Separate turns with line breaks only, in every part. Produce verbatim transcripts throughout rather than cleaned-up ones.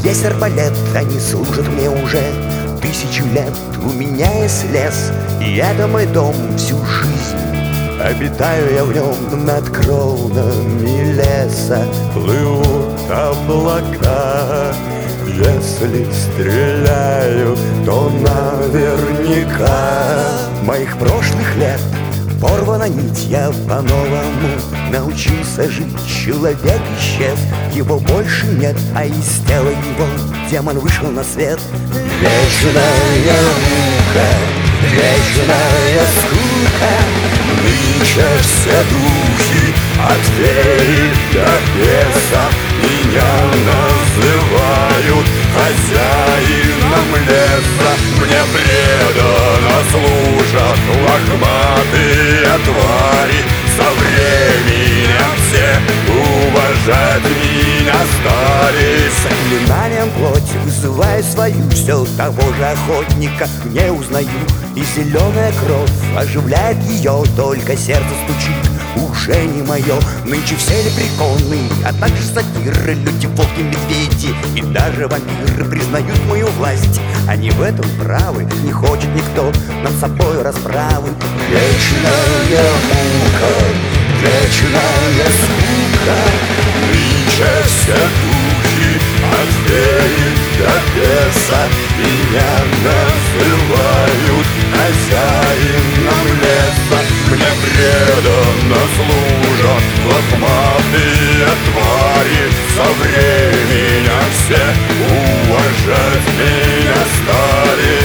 здесь арбалет, они служат мне уже тысячу лет. У меня есть лес, и это мой дом всю жизнь. Обитаю я в нем над кронами леса. Плывут облака. Если стреляю, то наверняка. Моих прошлых лет порвана нить, я по-новому научился жить. Человек исчез, его больше нет, а из тела его демон вышел на свет. Вечная мука, вечная скука. Нынче все духи от феи до беса меня называют хозяином леса. Мне преданно служат лохматые твари. Со временем все уважать меня стали. Заклинанием плоти вызываю свою, все того же охотника не узнаю. И зеленая кровь оживляет ее, только сердце стучит, уже не мое. Нынче все лепреконы, а также сатиры, люди, волки, медведи и даже вампиры признают мою власть. Они в этом правы, не хочет никто над собой расправы. Вечная мука, вечная скука. Нынче все духи от феи до беса меня называют хозяином леса. Мне преданно служат лохматые твари. Со временем все уважать меня стали.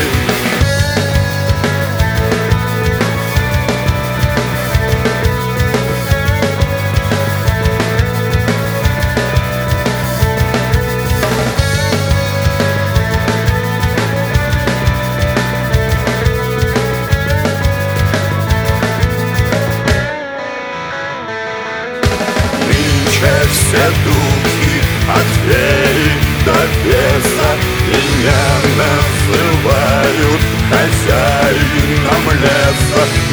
Все духи от феи до беса меня называют хозяином леса.